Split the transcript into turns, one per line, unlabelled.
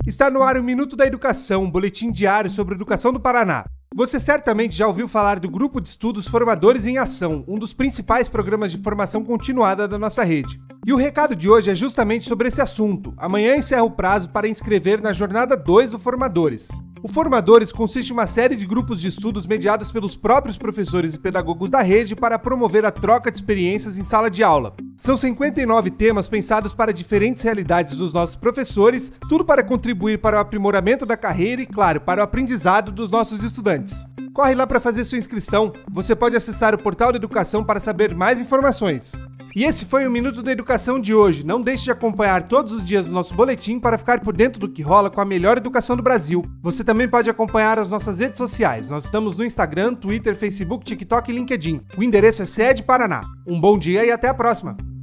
Está no ar o Minuto da Educação, um boletim diário sobre a educação do Paraná. Você certamente já ouviu falar do Grupo de Estudos Formadores em Ação, um dos principais programas de formação continuada da nossa rede. E o recado de hoje é justamente sobre esse assunto. Amanhã encerra o prazo para inscrever na Jornada 2 do Formadores. O Formadores consiste em uma série de grupos de estudos mediados pelos próprios professores e pedagogos da rede para promover a troca de experiências em sala de aula. São 59 temas pensados para diferentes realidades dos nossos professores, tudo para contribuir para o aprimoramento da carreira e, claro, para o aprendizado dos nossos estudantes. Corre lá para fazer sua inscrição. Você pode acessar o portal da Educação para saber mais informações. E esse foi o Minuto da Educação de hoje. Não deixe de acompanhar todos os dias o nosso boletim para ficar por dentro do que rola com a melhor educação do Brasil. Você também pode acompanhar as nossas redes sociais. Nós estamos no Instagram, Twitter, Facebook, TikTok e LinkedIn. O endereço é Sede Paraná. Um bom dia e até a próxima!